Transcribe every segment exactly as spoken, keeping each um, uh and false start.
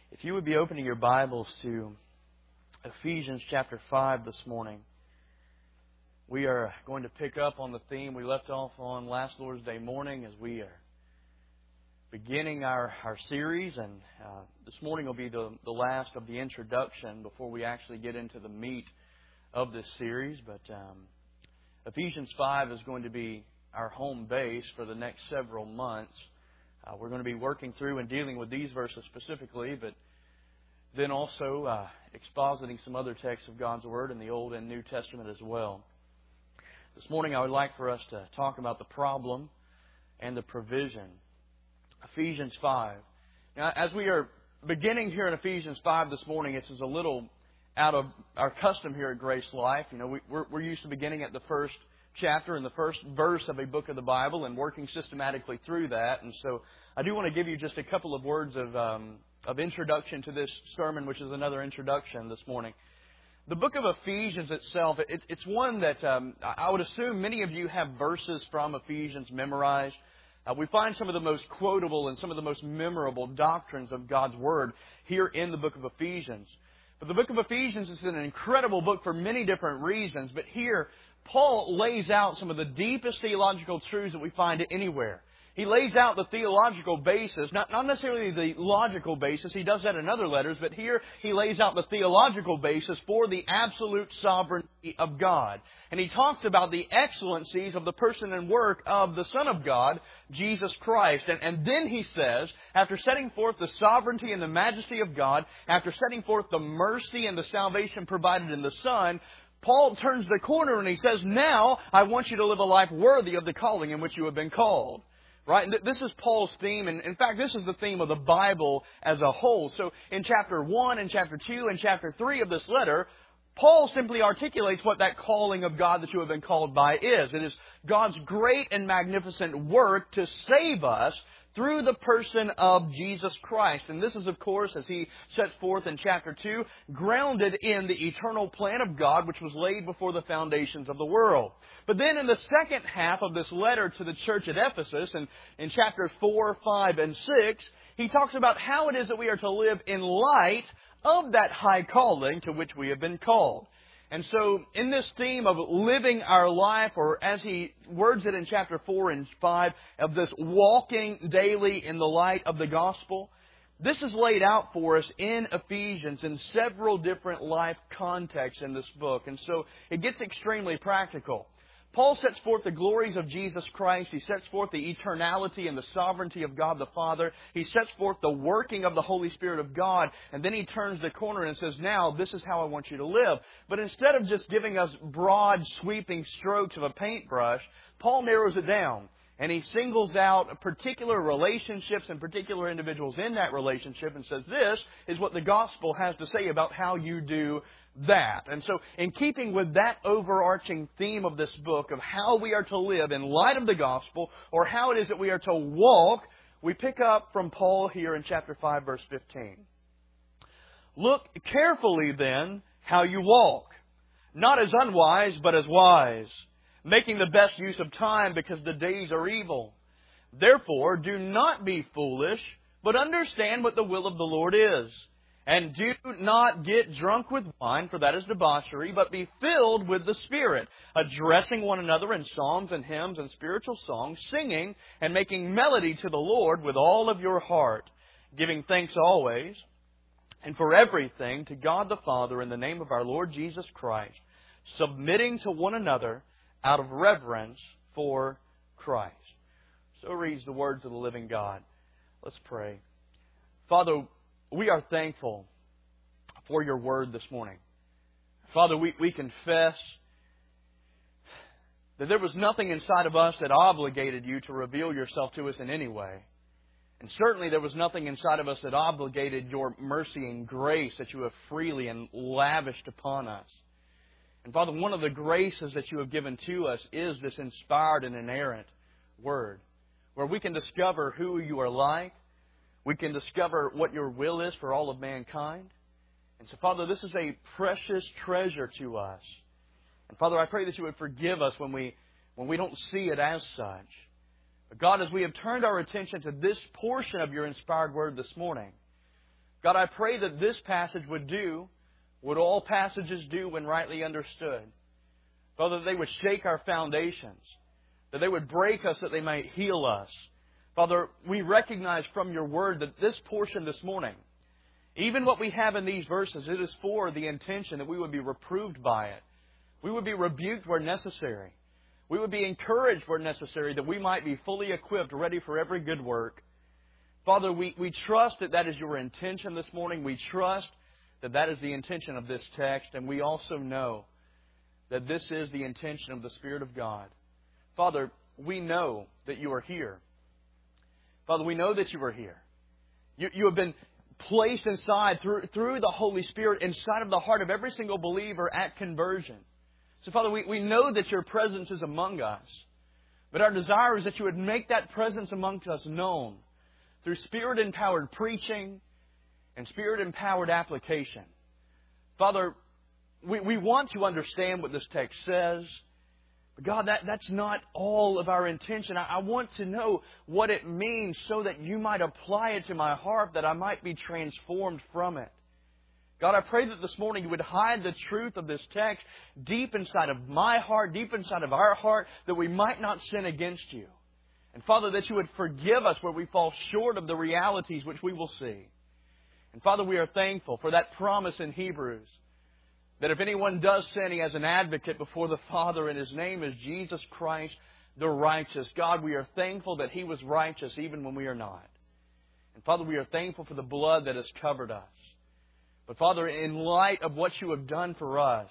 If you would be opening your Bibles to Ephesians chapter five this morning, we are going to pick up on the theme we left off on last Lord's Day morning as we are beginning our, our series. And uh, this morning will be the, the last of the introduction before we actually get into the meat of this series. But um, Ephesians five is going to be our home base for the next several months. Uh, we're going to be working through and dealing with these verses specifically, but then also uh, expositing some other texts of God's Word in the Old and New Testament as well. This morning I would like for us to talk about the problem and the provision. Ephesians five. Now, as we are beginning here in Ephesians five this morning, this is a little out of our custom here at Grace Life. You know, we, we're, we're used to beginning at the first chapter and the first verse of a book of the Bible and working systematically through that. And so I do want to give you just a couple of words of um, of introduction to this sermon, which is another introduction this morning. The book of Ephesians itself, it, it's one that um, I would assume many of you have verses from Ephesians memorized. Uh, we find some of the most quotable and some of the most memorable doctrines of God's Word here in the book of Ephesians. But the book of Ephesians is an incredible book for many different reasons. But here, Paul lays out some of the deepest theological truths that we find anywhere. He lays out the theological basis, not, not necessarily the logical basis. He does that in other letters, but here he lays out the theological basis for the absolute sovereignty of God. And he talks about the excellencies of the person and work of the Son of God, Jesus Christ. And, and then he says, after setting forth the sovereignty and the majesty of God, after setting forth the mercy and the salvation provided in the Son, Paul turns the corner and he says, now I want you to live a life worthy of the calling in which you have been called. Right? And this is Paul's theme. And in fact, this is the theme of the Bible as a whole. So in chapter one and chapter two and chapter three of this letter, Paul simply articulates what that calling of God that you have been called by is. It is God's great and magnificent work to save us through the person of Jesus Christ. And this is, of course, as he sets forth in chapter two, grounded in the eternal plan of God, which was laid before the foundations of the world. But then in the second half of this letter to the church at Ephesus, and in chapters four, five, and six, he talks about how it is that we are to live in light of that high calling to which we have been called. And so, in this theme of living our life, or as he words it in chapter four and five, of this walking daily in the light of the gospel, this is laid out for us in Ephesians in several different life contexts in this book. And so, it gets extremely practical. Paul sets forth the glories of Jesus Christ. He sets forth the eternality and the sovereignty of God the Father. He sets forth the working of the Holy Spirit of God. And then he turns the corner and says, now, this is how I want you to live. But instead of just giving us broad, sweeping strokes of a paintbrush, Paul narrows it down. And he singles out particular relationships and particular individuals in that relationship and says, this is what the gospel has to say about how you do that. And so, in keeping with that overarching theme of this book of how we are to live in light of the gospel, or how it is that we are to walk, we pick up from Paul here in chapter five, verse fifteen. Look carefully then how you walk, not as unwise, but as wise, making the best use of time because the days are evil. Therefore, do not be foolish, but understand what the will of the Lord is. And do not get drunk with wine, for that is debauchery, but be filled with the Spirit, addressing one another in psalms and hymns and spiritual songs, singing and making melody to the Lord with all of your heart, giving thanks always and for everything to God the Father in the name of our Lord Jesus Christ, submitting to one another out of reverence for Christ. So reads the words of the living God. Let's pray. Father, we are thankful for your word this morning. Father, we, we confess that there was nothing inside of us that obligated you to reveal yourself to us in any way. And certainly there was nothing inside of us that obligated your mercy and grace that you have freely and lavished upon us. And Father, one of the graces that you have given to us is this inspired and inerrant word, where we can discover who you are like. We can discover what your will is for all of mankind. And so, Father, this is a precious treasure to us. And Father, I pray that you would forgive us when we when we don't see it as such. But God, as we have turned our attention to this portion of your inspired word this morning, God, I pray that this passage would do what all passages do when rightly understood. Father, that they would shake our foundations, that they would break us, that they might heal us. Father, we recognize from your word that this portion this morning, even what we have in these verses, it is for the intention that we would be reproved by it. We would be rebuked where necessary. We would be encouraged where necessary, that we might be fully equipped, ready for every good work. Father, we, we trust that that is your intention this morning. We trust that that is the intention of this text. And we also know that this is the intention of the Spirit of God. Father, we know that you are here. Father, we know that you are here. You, you have been placed inside through, through the Holy Spirit inside of the heart of every single believer at conversion. So, Father, we, we know that your presence is among us. But our desire is that you would make that presence amongst us known through Spirit-empowered preaching and Spirit-empowered application. Father, we, we want to understand what this text says. But God, that, that's not all of our intention. I, I want to know what it means so that you might apply it to my heart, that I might be transformed from it. God, I pray that this morning you would hide the truth of this text deep inside of my heart, deep inside of our heart, that we might not sin against you. And Father, that you would forgive us where we fall short of the realities which we will see. And Father, we are thankful for that promise in Hebrews, that if anyone does sin, he has an advocate before the Father, and His name is Jesus Christ, the righteous. God, we are thankful that He was righteous even when we are not. And Father, we are thankful for the blood that has covered us. But Father, in light of what you have done for us,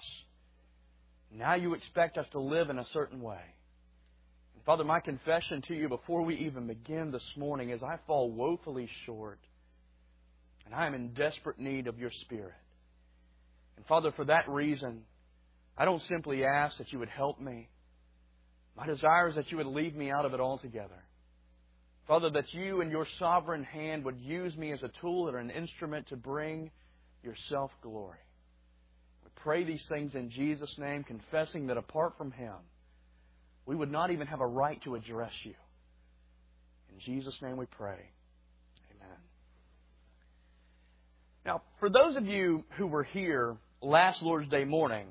now you expect us to live in a certain way. And Father, my confession to you before we even begin this morning is I fall woefully short. And I am in desperate need of your Spirit. And Father, for that reason, I don't simply ask that you would help me. My desire is that you would leave me out of it altogether. Father, that you in your sovereign hand would use me as a tool or an instrument to bring your self-glory. We pray these things in Jesus' name, confessing that apart from Him, we would not even have a right to address you. In Jesus' name we pray. Amen. Now, for those of you who were here last Lord's Day morning,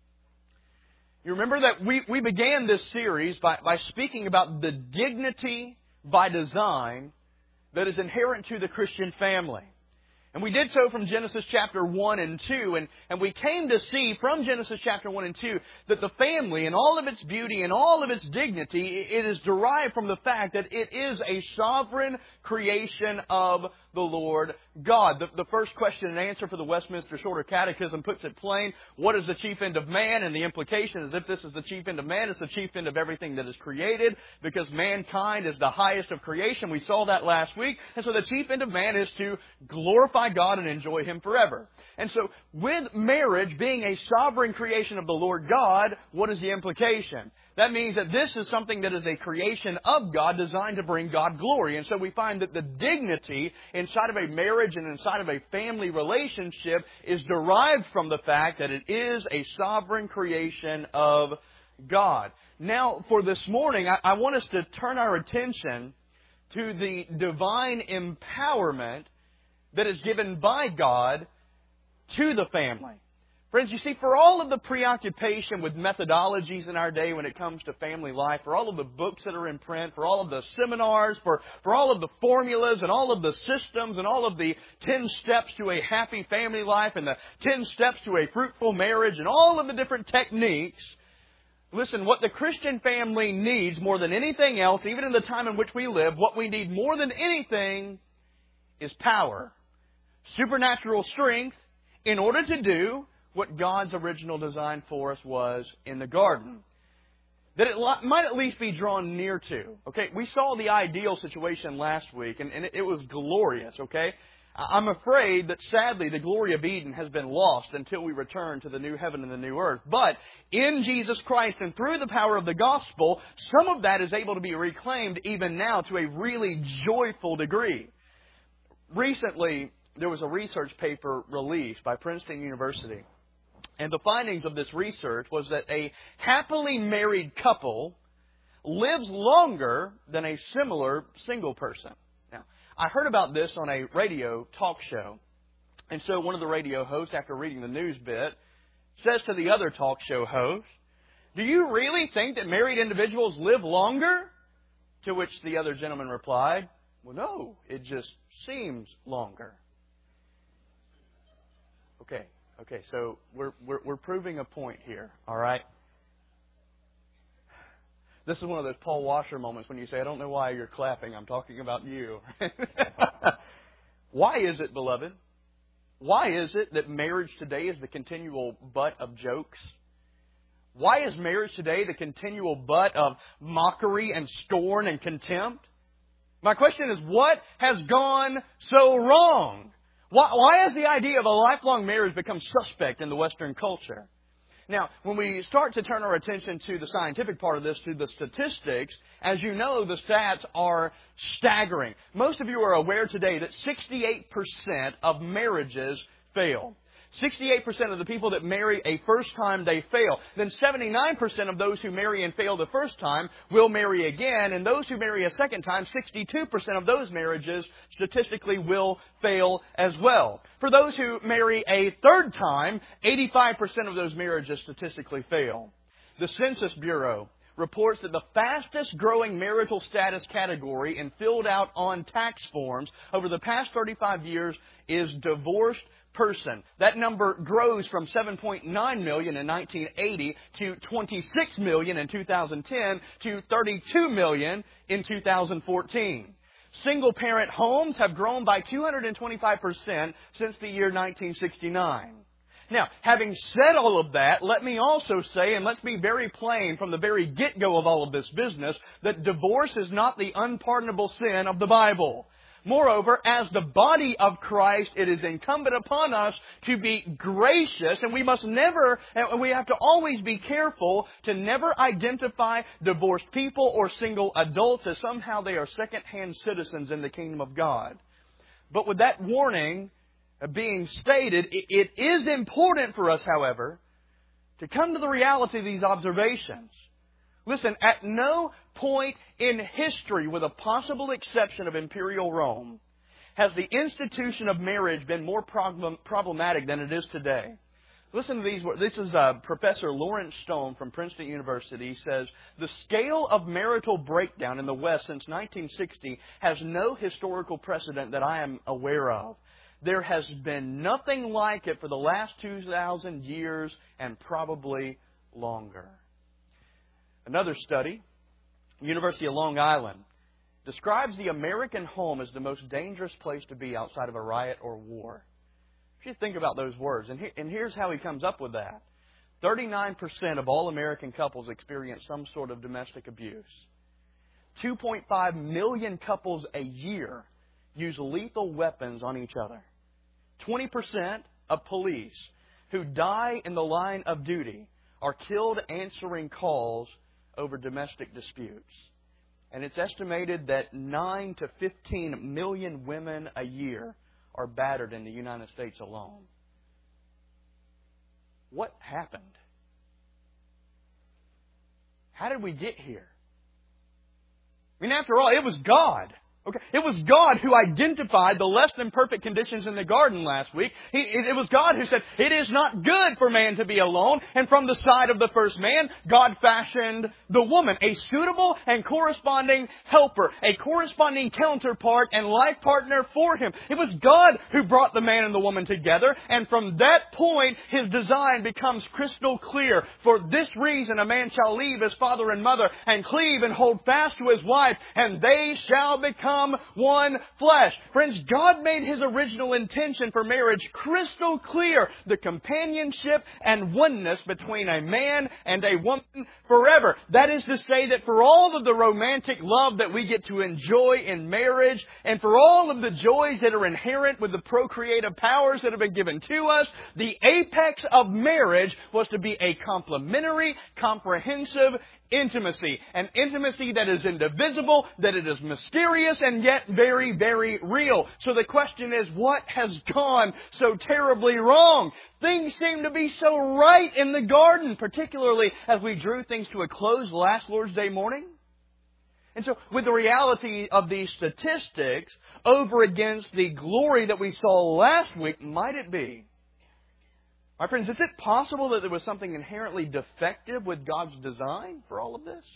you remember that we, we began this series by, by speaking about the dignity by design that is inherent to the Christian family. And we did so from Genesis chapter one and two. And, and we came to see from Genesis chapter one and two that the family and all of its beauty and all of its dignity, it is derived from the fact that it is a sovereign creation of the Lord God. The, the first question and answer for the Westminster Shorter Catechism puts it plain. What is the chief end of man? And the implication is if this is the chief end of man, it's the chief end of everything that is created, because mankind is the highest of creation. We saw that last week. And so the chief end of man is to glorify God and enjoy Him forever. And so with marriage being a sovereign creation of the Lord God, what is the implication? That means that this is something that is a creation of God designed to bring God glory. And so we find that the dignity inside of a marriage and inside of a family relationship is derived from the fact that it is a sovereign creation of God. Now, for this morning, I, I want us to turn our attention to the divine empowerment that is given by God to the family. Friends, you see, for all of the preoccupation with methodologies in our day when it comes to family life, for all of the books that are in print, for all of the seminars, for, for all of the formulas and all of the systems and all of the ten steps to a happy family life and the ten steps to a fruitful marriage and all of the different techniques, listen, what the Christian family needs more than anything else, even in the time in which we live, what we need more than anything is power, supernatural strength, in order to do what God's original design for us was in the garden. That it might at least be drawn near to. Okay, we saw the ideal situation last week, and, and it was glorious, okay? I'm afraid that sadly the glory of Eden has been lost until we return to the new heaven and the new earth. But in Jesus Christ and through the power of the gospel, some of that is able to be reclaimed even now to a really joyful degree. Recently, there was a research paper released by Princeton University. And the findings of this research was that a happily married couple lives longer than a similar single person. Now, I heard about this on a radio talk show. And so one of the radio hosts, after reading the news bit, says to the other talk show host, "Do you really think that married individuals live longer?" To which the other gentleman replied, "Well, no, it just seems longer." Okay, okay, so we're, we're, we're proving a point here, all right? This is one of those Paul Washer moments when you say, "I don't know why you're clapping, I'm talking about you." Why is it, beloved? Why is it that marriage today is the continual butt of jokes? Why is marriage today the continual butt of mockery and scorn and contempt? My question is, what has gone so wrong? Why, why has the idea of a lifelong marriage become suspect in the Western culture? Now, when we start to turn our attention to the scientific part of this, to the statistics, as you know, the stats are staggering. Most of you are aware today that sixty-eight percent of marriages fail. sixty-eight percent of the people that marry a first time, they fail. Then seventy-nine percent of those who marry and fail the first time will marry again. And those who marry a second time, sixty-two percent of those marriages statistically will fail as well. For those who marry a third time, eighty-five percent of those marriages statistically fail. The Census Bureau reports that the fastest growing marital status category and filled out on tax forms over the past thirty-five years is divorced person. That number grows from seven point nine million in nineteen eighty to twenty-six million in two thousand ten to thirty-two million in two thousand fourteen. Single-parent homes have grown by two hundred twenty-five percent since the year nineteen sixty-nine. Now, having said all of that, let me also say, and let's be very plain from the very get-go of all of this business, that divorce is not the unpardonable sin of the Bible. Moreover, as the body of Christ, it is incumbent upon us to be gracious, and we must never, and we have to always be careful to never identify divorced people or single adults as somehow they are second-hand citizens in the kingdom of God. But with that warning being stated, it is important for us, however, to come to the reality of these observations. Listen, at no point in history, with a possible exception of Imperial Rome, has the institution of marriage been more problem, problematic than it is today. Listen to these words. This is uh, Professor Lawrence Stone from Princeton University. He says, "The scale of marital breakdown in the West since nineteen sixty has no historical precedent that I am aware of. There has been nothing like it for the last two thousand years and probably longer." Another study, University of Long Island, describes the American home as the most dangerous place to be outside of a riot or war. You should think about those words. And, he, and here's how he comes up with that. thirty-nine percent of all American couples experience some sort of domestic abuse. two point five million couples a year use lethal weapons on each other. twenty percent of police who die in the line of duty are killed answering calls over domestic disputes. And it's estimated that nine to fifteen million women a year are battered in the United States alone. What happened? How did we get here? I mean, after all, it was God. Okay, it was God who identified the less than perfect conditions in the garden last week. He, it was God who said, "It is not good for man to be alone." And from the side of the first man, God fashioned the woman, a suitable and corresponding helper, a corresponding counterpart and life partner for him. It was God who brought the man and the woman together. And from that point, His design becomes crystal clear. "For this reason, a man shall leave his father and mother and cleave and hold fast to his wife, and they shall become one flesh." Friends, God made His original intention for marriage crystal clear. The companionship and oneness between a man and a woman forever. That is to say that for all of the romantic love that we get to enjoy in marriage, and for all of the joys that are inherent with the procreative powers that have been given to us, the apex of marriage was to be a complementary, comprehensive intimacy. An intimacy that is indivisible, that it is mysterious, and yet very, very real. So the question is, what has gone so terribly wrong? Things seem to be so right in the garden, particularly as we drew things to a close last Lord's Day morning. And so, with the reality of these statistics over against the glory that we saw last week, might it be? My friends, is it possible that there was something inherently defective with God's design for all of this?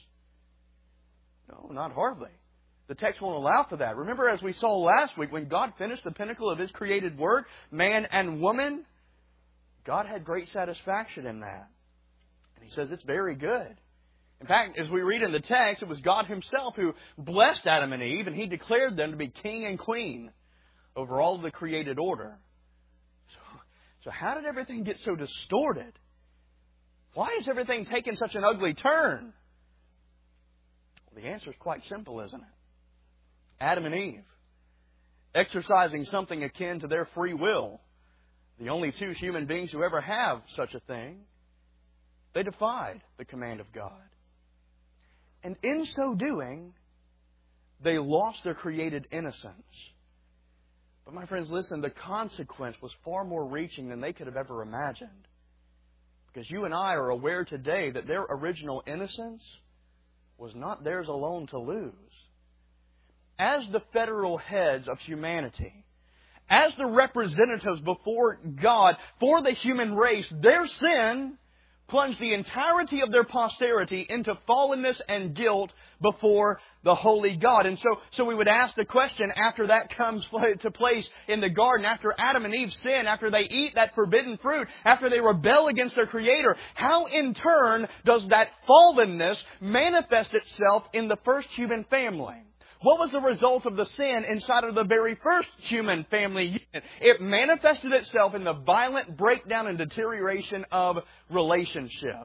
No, not hardly. The text won't allow for that. Remember, as we saw last week, when God finished the pinnacle of His created work, man and woman, God had great satisfaction in that. And He says it's very good. In fact, as we read in the text, it was God Himself who blessed Adam and Eve, and He declared them to be king and queen over all of the created order. So, so how did everything get so distorted? Why has everything taken such an ugly turn? Well, the answer is quite simple, isn't it? Adam and Eve, exercising something akin to their free will, the only two human beings who ever have such a thing, they defied the command of God. And in so doing, they lost their created innocence. But my friends, listen, the consequence was far more reaching than they could have ever imagined. Because you and I are aware today that their original innocence was not theirs alone to lose. As the federal heads of humanity, as the representatives before God for the human race, their sin plunged the entirety of their posterity into fallenness and guilt before the holy God. And so, so we would ask the question, after that comes to place in the garden, after Adam and Eve sin, after they eat that forbidden fruit, after they rebel against their Creator, how in turn does that fallenness manifest itself in the first human family? What was the result of the sin inside of the very first human family unit? It manifested itself in the violent breakdown and deterioration of relationships.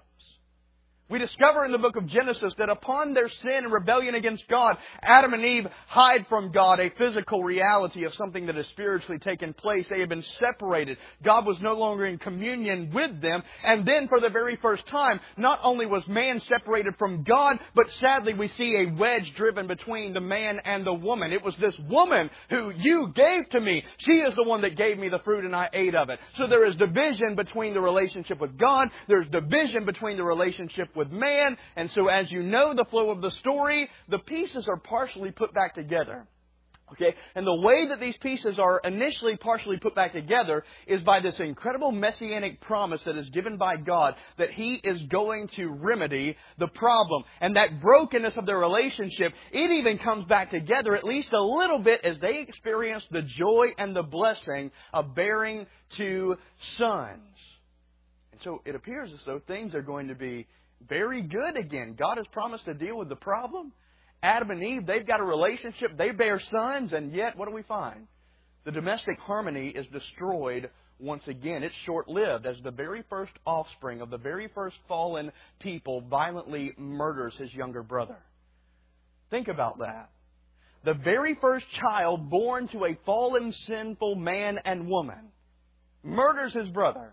We discover in the book of Genesis that upon their sin and rebellion against God, Adam and Eve hide from God a physical reality of something that has spiritually taken place. They have been separated. God was no longer in communion with them. And then for the very first time, not only was man separated from God, but sadly we see a wedge driven between the man and the woman. It was this woman who you gave to me. She is the one that gave me the fruit and I ate of it. So there is division between the relationship with God. There's division between the relationship with man. And so as you know the flow of the story, the pieces are partially put back together. Okay? And the way that these pieces are initially partially put back together is by this incredible messianic promise that is given by God that He is going to remedy the problem. And that brokenness of their relationship, it even comes back together at least a little bit as they experience the joy and the blessing of bearing two sons. And so it appears as though things are going to be very good again. God has promised to deal with the problem. Adam and Eve, they've got a relationship. They bear sons. And yet, what do we find? The domestic harmony is destroyed once again. It's short-lived as the very first offspring of the very first fallen people violently murders his younger brother. Think about that. The very first child born to a fallen, sinful man and woman murders his brother.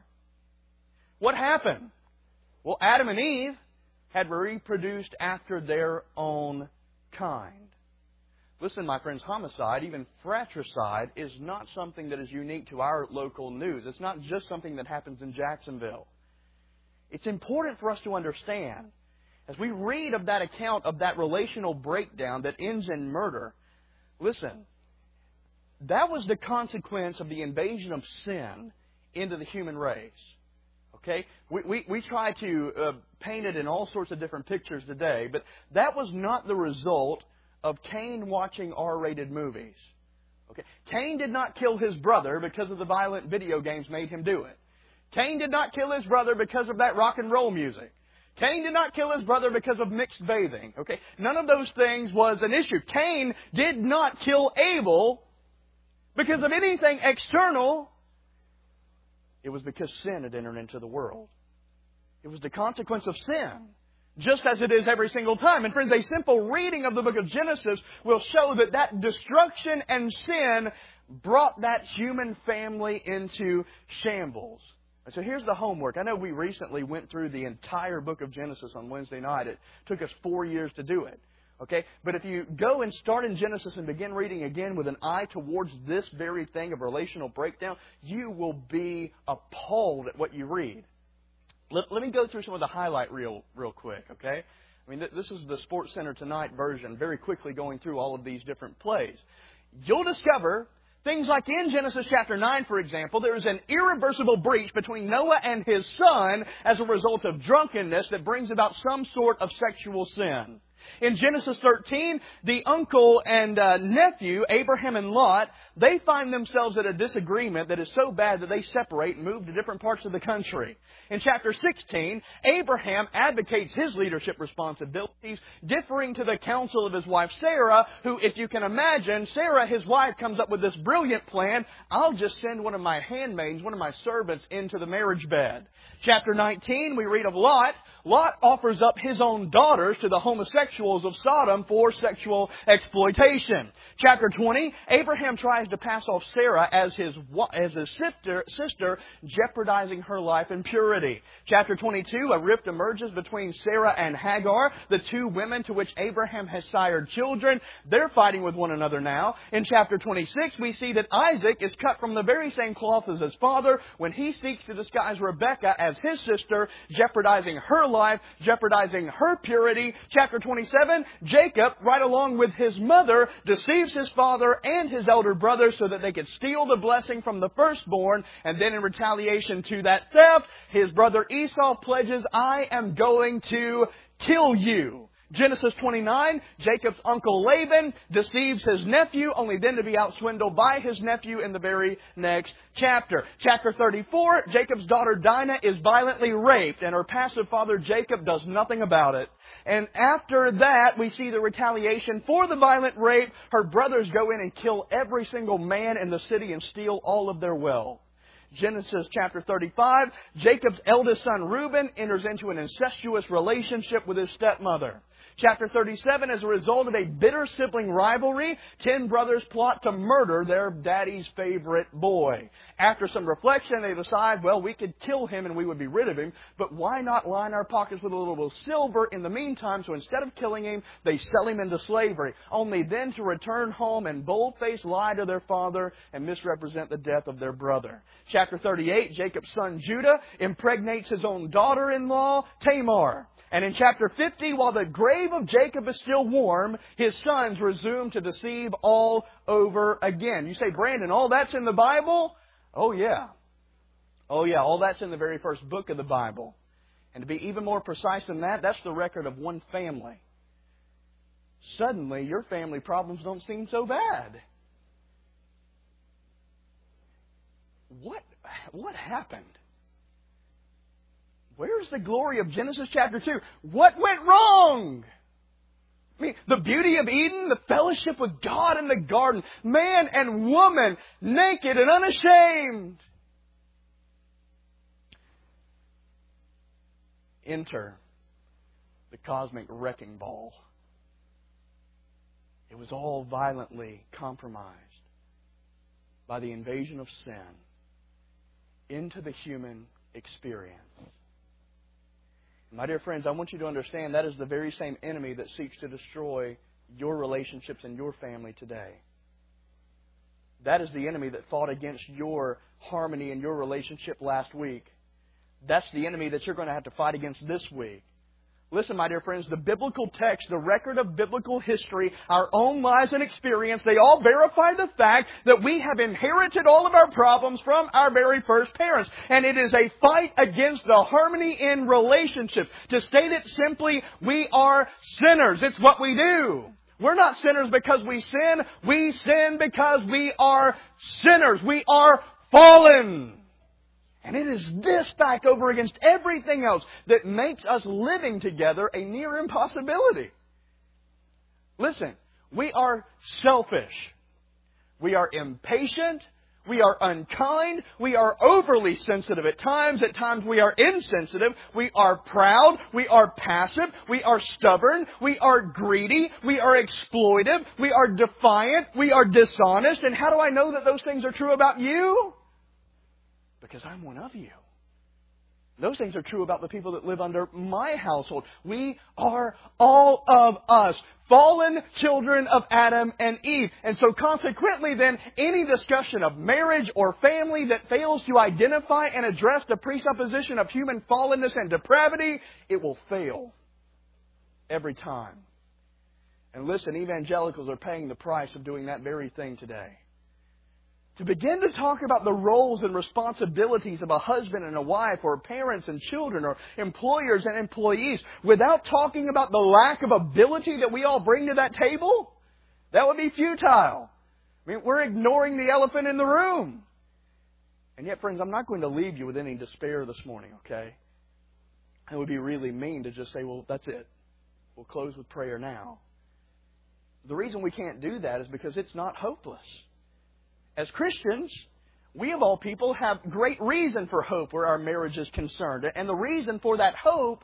What happened? Well, Adam and Eve had reproduced after their own kind. Listen, my friends, homicide, even fratricide, is not something that is unique to our local news. It's not just something that happens in Jacksonville. It's important for us to understand, as we read of that account of that relational breakdown that ends in murder, listen, that was the consequence of the invasion of sin into the human race. Okay, we, we, we try to uh, paint it in all sorts of different pictures today, but that was not the result of Cain watching R-rated movies. Okay, Cain did not kill his brother because of the violent video games made him do it. Cain did not kill his brother because of that rock and roll music. Cain did not kill his brother because of mixed bathing. Okay, none of those things was an issue. Cain did not kill Abel because of anything external. It was because sin had entered into the world. It was the consequence of sin, just as it is every single time. And friends, a simple reading of the book of Genesis will show that that destruction and sin brought that human family into shambles. And so here's the homework. I know we recently went through the entire book of Genesis on Wednesday night. It took us four years to do it. Okay, but if you go and start in Genesis and begin reading again with an eye towards this very thing of relational breakdown, you will be appalled at what you read. Let, let me go through some of the highlight reel real quick, okay? I mean, th- this is the Sports Center Tonight version, very quickly going through all of these different plays. You'll discover things like in Genesis chapter nine, for example, there is an irreversible breach between Noah and his son as a result of drunkenness that brings about some sort of sexual sin. In Genesis thirteen, the uncle and uh, nephew, Abraham and Lot, they find themselves at a disagreement that is so bad that they separate and move to different parts of the country. In chapter sixteen, Abraham advocates his leadership responsibilities, differing to the counsel of his wife Sarah, who, if you can imagine, Sarah, his wife, comes up with this brilliant plan: I'll just send one of my handmaids, one of my servants, into the marriage bed. Chapter nineteen, we read of Lot. Lot offers up his own daughters to the homosexuals of Sodom for sexual exploitation. Chapter twenty, Abraham tries to pass off Sarah as his, as his sister, sister, jeopardizing her life in purity. Chapter twenty-two, a rift emerges between Sarah and Hagar, the two women to which Abraham has sired children. They're fighting with one another now. In chapter twenty-six, we see that Isaac is cut from the very same cloth as his father when he seeks to disguise Rebekah as his sister, jeopardizing her life, jeopardizing her purity. Chapter twenty-seven, Jacob, right along with his mother, deceives his father and his elder brother so that they could steal the blessing from the firstborn. And then in retaliation to that theft, his brother Esau pledges, I am going to kill you. Genesis twenty-nine, Jacob's uncle Laban deceives his nephew, only then to be outswindled by his nephew in the very next chapter. Chapter thirty-four, Jacob's daughter Dinah is violently raped, and her passive father Jacob does nothing about it. And after that, we see the retaliation for the violent rape. Her brothers go in and kill every single man in the city and steal all of their wealth. Genesis chapter thirty-five, Jacob's eldest son Reuben enters into an incestuous relationship with his stepmother. Chapter thirty-seven, as a result of a bitter sibling rivalry, ten brothers plot to murder their daddy's favorite boy. After some reflection, they decide, well, we could kill him and we would be rid of him, but why not line our pockets with a little silver in the meantime? So instead of killing him, they sell him into slavery, only then to return home and bold-faced lie to their father and misrepresent the death of their brother. Chapter thirty-eight, Jacob's son Judah impregnates his own daughter-in-law, Tamar. And in chapter fifty, while the grave of Jacob is still warm, his sons resume to deceive all over again. You say, Brandon, all that's in the Bible? Oh, yeah. Oh, yeah, all that's in the very first book of the Bible. And to be even more precise than that, that's the record of one family. Suddenly, your family problems don't seem so bad. What, what happened? Where's the glory of Genesis chapter two? What went wrong? I mean, the beauty of Eden, the fellowship with God in the garden, man and woman, naked and unashamed. Enter the cosmic wrecking ball. It was all violently compromised by the invasion of sin into the human experience. My dear friends, I want you to understand that is the very same enemy that seeks to destroy your relationships and your family today. That is the enemy that fought against your harmony in your relationship last week. That's the enemy that you're going to have to fight against this week. Listen, my dear friends, the biblical text, the record of biblical history, our own lives and experience, they all verify the fact that we have inherited all of our problems from our very first parents. And it is a fight against the harmony in relationships. To state it simply, we are sinners. It's what we do. We're not sinners because we sin. We sin because we are sinners. We are fallen. And it is this fact over against everything else that makes us living together a near impossibility. Listen, we are selfish. We are impatient. We are unkind. We are overly sensitive at times. At times we are insensitive. We are proud. We are passive. We are stubborn. We are greedy. We are exploitive. We are defiant. We are dishonest. And how do I know that those things are true about you? Because I'm one of you. Those things are true about the people that live under my household. We are all of us, fallen children of Adam and Eve. And so consequently then, any discussion of marriage or family that fails to identify and address the presupposition of human fallenness and depravity, it will fail. every time. And listen, evangelicals are paying the price of doing that very thing today. To begin to talk about the roles and responsibilities of a husband and a wife, or parents and children, or employers and employees, without talking about the lack of ability that we all bring to that table, that would be futile. I mean, we're ignoring the elephant in the room. And yet, friends, I'm not going to leave you with any despair this morning, okay? It would be really mean to just say, well, that's it. We'll close with prayer now. The reason we can't do that is because it's not hopeless. As Christians, we of all people have great reason for hope where our marriage is concerned. And the reason for that hope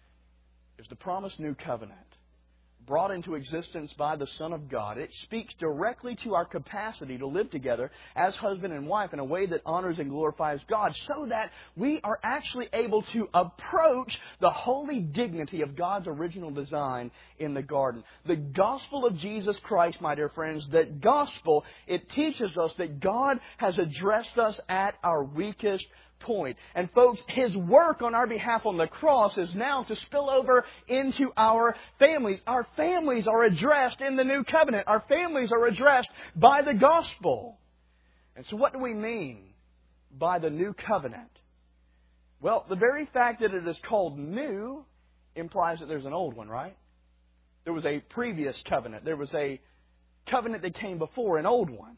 is the promised new covenant, brought into existence by the Son of God. It speaks directly to our capacity to live together as husband and wife in a way that honors and glorifies God, so that we are actually able to approach the holy dignity of God's original design in the garden. The gospel of Jesus Christ, my dear friends, that gospel, it teaches us that God has addressed us at our weakest point. And folks, His work on our behalf on the cross is now to spill over into our families. Our families are addressed in the new covenant. Our families are addressed by the gospel. And so what do we mean by the new covenant? Well, the very fact that it is called new implies that there's an old one, right? There was a previous covenant. There was a covenant that came before, an old one.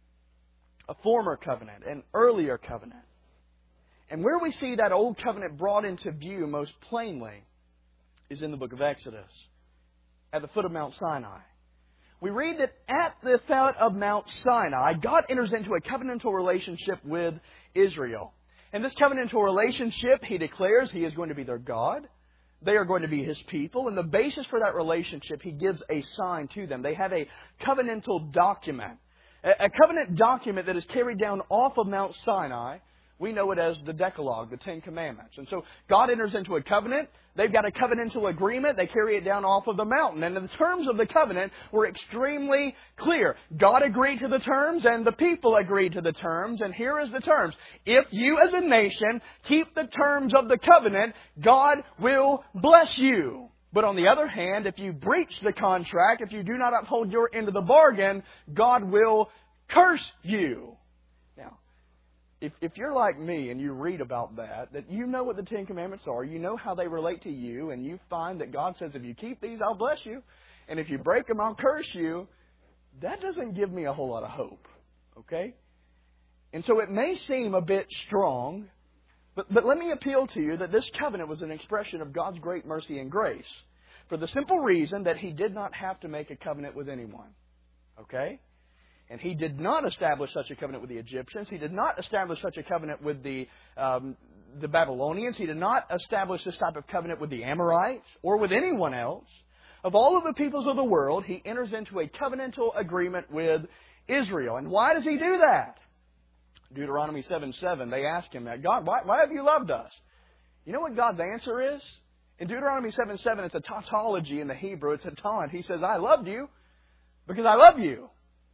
A former covenant, an earlier covenant. And where we see that old covenant brought into view most plainly is in the book of Exodus, at the foot of Mount Sinai. We read that at the foot of Mount Sinai, God enters into a covenantal relationship with Israel. And this covenantal relationship, He declares He is going to be their God. They are going to be His people. And the basis for that relationship, He gives a sign to them. They have a covenantal document. A covenant document that is carried down off of Mount Sinai. We know it as the Decalogue, the Ten Commandments. And so God enters into a covenant. They've got a covenantal agreement. They carry it down off of the mountain. And the terms of the covenant were extremely clear. God agreed to the terms and the people agreed to the terms. And here is the terms. If you as a nation keep the terms of the covenant, God will bless you. But on the other hand, if you breach the contract, if you do not uphold your end of the bargain, God will curse you. Now, If, if you're like me and you read about that, that you know what the Ten Commandments are, you know how they relate to you, and you find that God says, if you keep these, I'll bless you, and if you break them, I'll curse you, that doesn't give me a whole lot of hope. Okay? And so it may seem a bit strong, but, but let me appeal to you that this covenant was an expression of God's great mercy and grace, for the simple reason that He did not have to make a covenant with anyone. Okay? And He did not establish such a covenant with the Egyptians. He did not establish such a covenant with the um, the Babylonians. He did not establish this type of covenant with the Amorites or with anyone else. Of all of the peoples of the world, He enters into a covenantal agreement with Israel. And why does He do that? Deuteronomy seven seven, they ask Him that. God, why, why have you loved us? You know what God's answer is? In Deuteronomy seven seven, it's a tautology in the Hebrew. It's a taunt. He says, I loved you because I love you.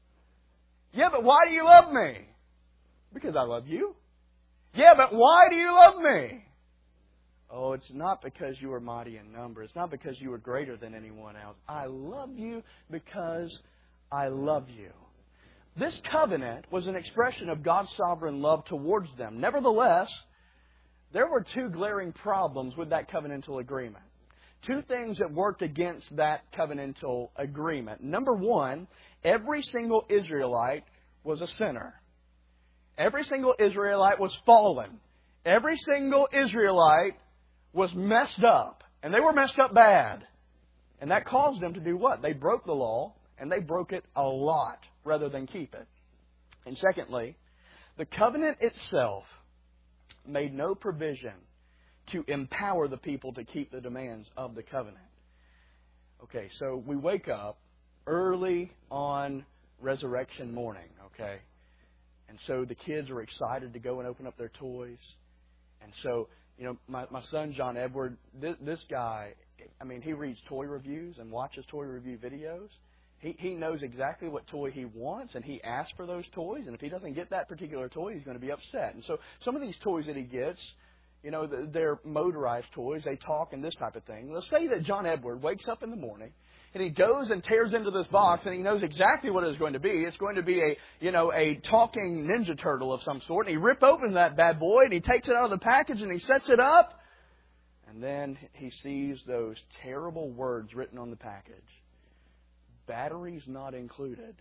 Yeah, but why do you love me? Because I love you. Yeah, but why do you love me? Oh, it's not because you are mighty in number. It's not because you are greater than anyone else. I love you because I love you. This covenant was an expression of God's sovereign love towards them. Nevertheless, there were two glaring problems with that covenantal agreement. Two things that worked against that covenantal agreement. Number one, every single Israelite was a sinner. Every single Israelite was fallen. Every single Israelite was messed up. And they were messed up bad. And that caused them to do what? They broke the law, and they broke it a lot rather than keep it. And secondly, the covenant itself made no provision to empower the people to keep the demands of the covenant. Okay, so we wake up early on resurrection morning, okay? And so the kids are excited to go and open up their toys. And so, you know, my, my son, John Edward, this, this guy, I mean, he reads toy reviews and watches toy review videos. He, he knows exactly what toy he wants, and he asks for those toys. And if he doesn't get that particular toy, he's going to be upset. And so some of these toys that he gets, You know, they're motorized toys. They talk and this type of thing. Let's say that John Edward wakes up in the morning and he goes and tears into this box and he knows exactly what it's going to be. It's going to be a, you know, a talking Ninja Turtle of some sort. And he rips open that bad boy and he takes it out of the package and he sets it up. And then he sees those terrible words written on the package. Batteries not included.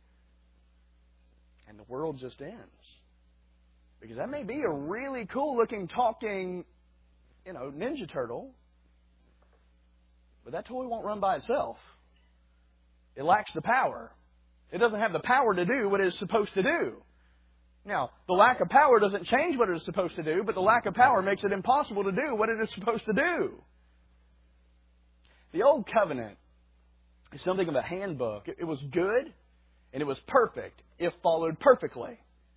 And the world just ends. Because that may be a really cool looking talking, you know, Ninja Turtle. But that toy won't run by itself. It lacks the power. It doesn't have the power to do what it is supposed to do. Now, the lack of power doesn't change what it is supposed to do, but the lack of power makes it impossible to do what it is supposed to do. The Old Covenant is something of a handbook. It was good and it was perfect if followed perfectly.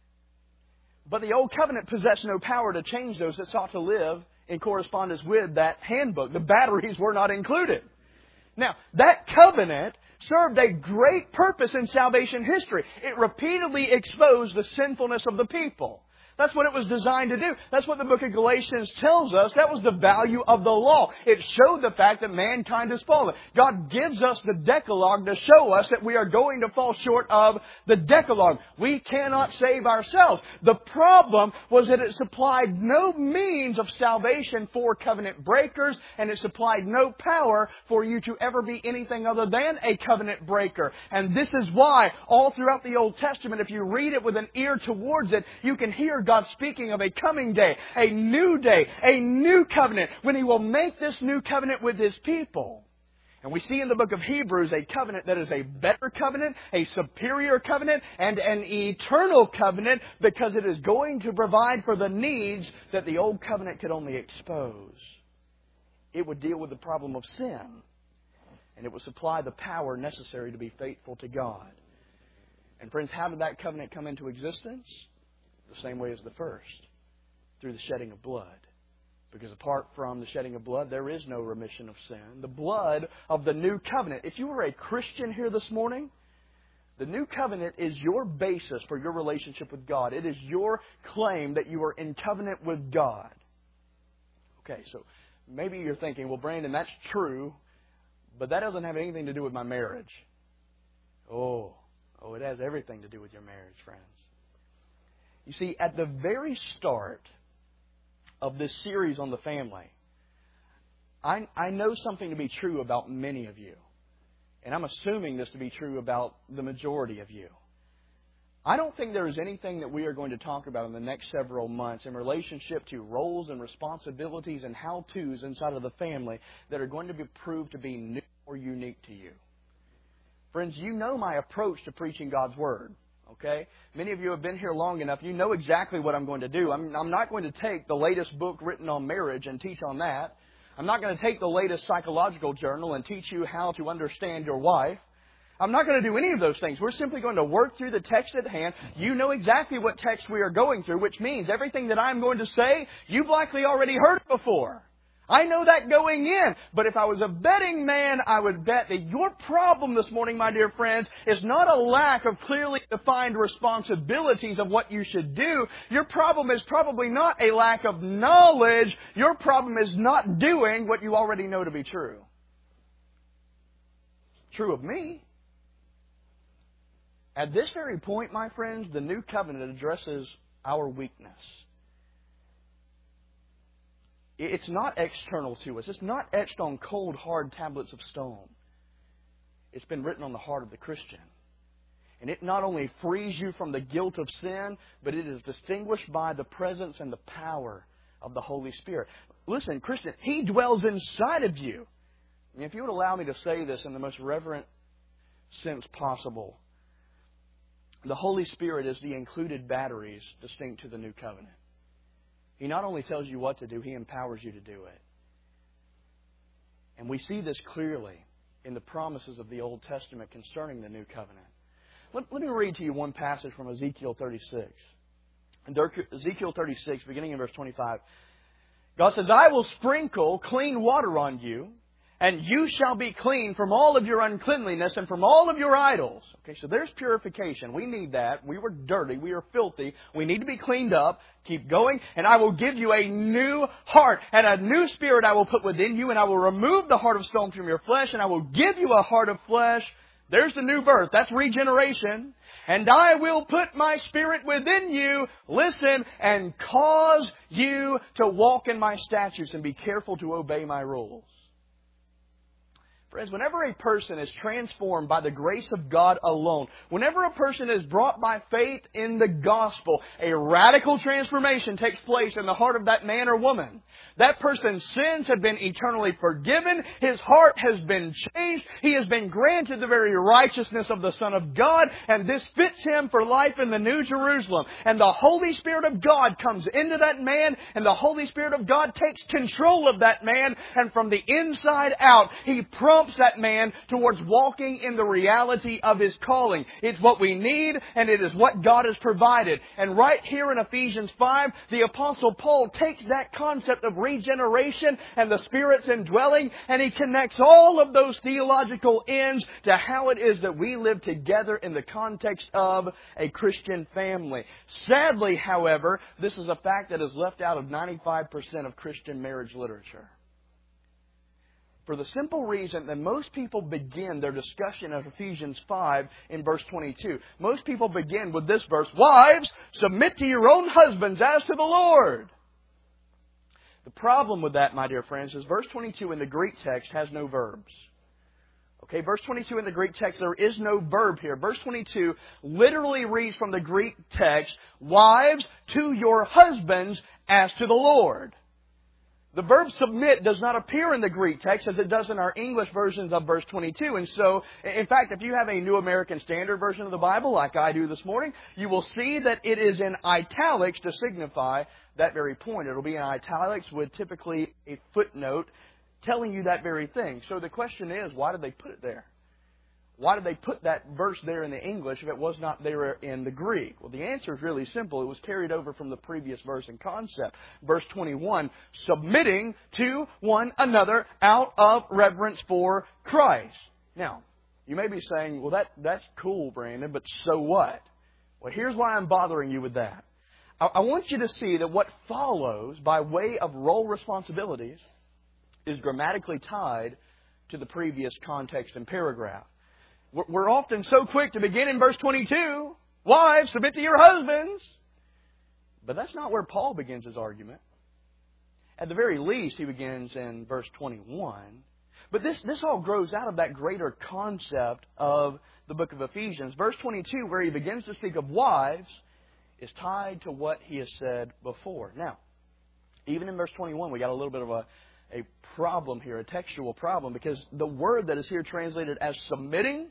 But the Old Covenant possessed no power to change those that sought to live in correspondence with that handbook. The batteries were not included. Now, that covenant served a great purpose in salvation history. It repeatedly exposed the sinfulness of the people. That's what it was designed to do. That's what the book of Galatians tells us. That was the value of the law. It showed the fact that mankind is fallen. God gives us the Decalogue to show us that we are going to fall short of the Decalogue. We cannot save ourselves. The problem was that it supplied no means of salvation for covenant breakers, and it supplied no power for you to ever be anything other than a covenant breaker. And this is why all throughout the Old Testament, if you read it with an ear towards it, you can hear God speaking of a coming day, a new day, a new covenant, when He will make this new covenant with His people. And we see in the book of Hebrews a covenant that is a better covenant, a superior covenant, and an eternal covenant, because it is going to provide for the needs that the old covenant could only expose. It would deal with the problem of sin, and it would supply the power necessary to be faithful to God. And friends, how did that covenant come into existence? The same way as the first, through the shedding of blood. Because apart from the shedding of blood, there is no remission of sin. The blood of the new covenant. If you were a Christian here this morning, the new covenant is your basis for your relationship with God. It is your claim that you are in covenant with God. Okay, so maybe you're thinking, well, Brandon, that's true, but that doesn't have anything to do with my marriage. Oh, oh, it has everything to do with your marriage, friends. You see, at the very start of this series on the family, I, I know something to be true about many of you. And I'm assuming this to be true about the majority of you. I don't think there is anything that we are going to talk about in the next several months in relationship to roles and responsibilities and how-tos inside of the family that are going to be proved to be new or unique to you. Friends, you know my approach to preaching God's Word. Okay? Many of you have been here long enough. You know exactly what I'm going to do. I'm, I'm not going to take the latest book written on marriage and teach on that. I'm not going to take the latest psychological journal and teach you how to understand your wife. I'm not going to do any of those things. We're simply going to work through the text at hand. You know exactly what text we are going through, which means everything that I'm going to say, you've likely already heard it before. I know that going in, but if I was a betting man, I would bet that your problem this morning, my dear friends, is not a lack of clearly defined responsibilities of what you should do. Your problem is probably not a lack of knowledge. Your problem is not doing what you already know to be true. True of me. At this very point, my friends, the new covenant addresses our weakness. It's not external to us. It's not etched on cold, hard tablets of stone. It's been written on the heart of the Christian. And it not only frees you from the guilt of sin, but it is distinguished by the presence and the power of the Holy Spirit. Listen, Christian, He dwells inside of you. And if you would allow me to say this in the most reverent sense possible, the Holy Spirit is the included batteries distinct to the new covenant. He not only tells you what to do, He empowers you to do it. And we see this clearly in the promises of the Old Testament concerning the New Covenant. Let, let me read to you one passage from Ezekiel thirty-six. In Ezekiel thirty-six, beginning in verse twenty-five, God says, I will sprinkle clean water on you, And you shall be clean from all of your uncleanliness and from all of your idols. Okay, so there's purification. We need that. We were dirty. We were filthy. We need to be cleaned up. Keep going. And I will give you a new heart. And a new spirit I will put within you. And I will remove the heart of stone from your flesh. And I will give you a heart of flesh. There's the new birth. That's regeneration. And I will put my spirit within you, listen, and cause you to walk in my statutes and be careful to obey my rules. Friends, whenever a person is transformed by the grace of God alone, whenever a person is brought by faith in the gospel, a radical transformation takes place in the heart of that man or woman. That person's sins have been eternally forgiven. His heart has been changed. He has been granted the very righteousness of the Son of God. And this fits him for life in the New Jerusalem. And the Holy Spirit of God comes into that man. And the Holy Spirit of God takes control of that man. And from the inside out, He prompts that man towards walking in the reality of his calling. It's what we need, and it is what God has provided. And right here in Ephesians five, the Apostle Paul takes that concept of regeneration and the Spirit's indwelling, and he connects all of those theological ends to how it is that we live together in the context of a Christian family. Sadly, however, this is a fact that is left out of ninety-five percent of Christian marriage literature. For the simple reason that most people begin their discussion of Ephesians five in verse twenty-two. Most people begin with this verse, "Wives, submit to your own husbands as to the Lord." The problem with that, my dear friends, is verse twenty-two in the Greek text has no verbs. Okay, verse twenty-two in the Greek text, there is no verb here. Verse twenty-two literally reads from the Greek text, "Wives, to your husbands as to the Lord." The verb submit does not appear in the Greek text as it does in our English versions of verse twenty-two. And so, in fact, if you have a New American Standard Version of the Bible, like I do this morning, you will see that it is in italics to signify that very point. It will be in italics with typically a footnote telling you that very thing. So the question is, why did they put it there? Why did they put that verse there in the English if it was not there in the Greek? Well, the answer is really simple. It was carried over from the previous verse and concept. Verse twenty-one, submitting to one another out of reverence for Christ. Now, you may be saying, well, that, that's cool, Brandon, but so what? Well, here's why I'm bothering you with that. I, I want you to see that what follows by way of role responsibilities is grammatically tied to the previous context and paragraph. We're often so quick to begin in verse twenty-two, "Wives, submit to your husbands." But that's not where Paul begins his argument. At the very least, he begins in verse twenty-one. But this, this all grows out of that greater concept of the book of Ephesians. Verse twenty-two, where he begins to speak of wives, is tied to what he has said before. Now, even in verse twenty-one, we got a little bit of a, a problem here, a textual problem, because the word that is here translated as submitting,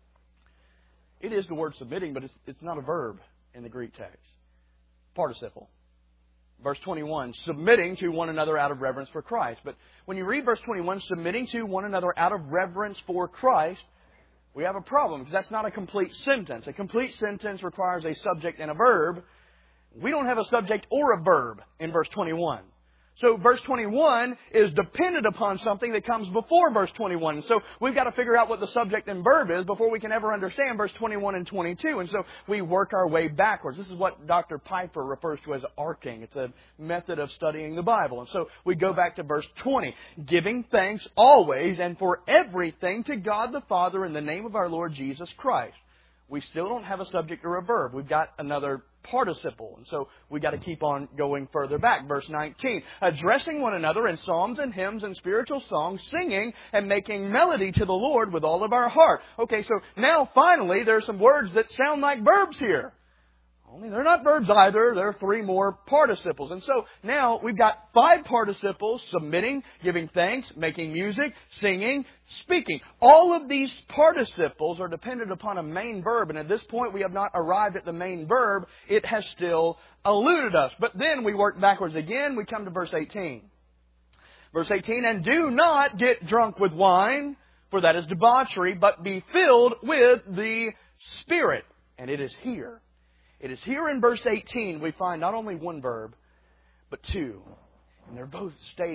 it is the word submitting, but it's, it's not a verb in the Greek text. Participle. Verse twenty-one, submitting to one another out of reverence for Christ. But when you read verse twenty-one, submitting to one another out of reverence for Christ, we have a problem because that's not a complete sentence. A complete sentence requires a subject and a verb. We don't have a subject or a verb in verse twenty-one. So verse twenty-one is dependent upon something that comes before verse twenty-one. So we've got to figure out what the subject and verb is before we can ever understand verse twenty-one and twenty-two. And so we work our way backwards. This is what Doctor Piper refers to as arcing. It's a method of studying the Bible. And so we go back to verse twenty. Giving thanks always and for everything to God the Father in the name of our Lord Jesus Christ. We still don't have a subject or a verb. We've got another participle. And so we've got to keep on going further back. Verse nineteen. Addressing one another in psalms and hymns and spiritual songs, singing and making melody to the Lord with all of our heart. Okay, so now finally there are some words that sound like verbs here. Only they're not verbs either. There are three more participles. And so now we've got five participles: submitting, giving thanks, making music, singing, speaking. All of these participles are dependent upon a main verb. And at this point we have not arrived at the main verb. It has still eluded us. But then we work backwards again. We come to verse eighteen. Verse eighteen, and do not get drunk with wine, for that is debauchery, but be filled with the Spirit. And it is here. It is here in verse eighteen we find not only one verb, but two. And they're both stated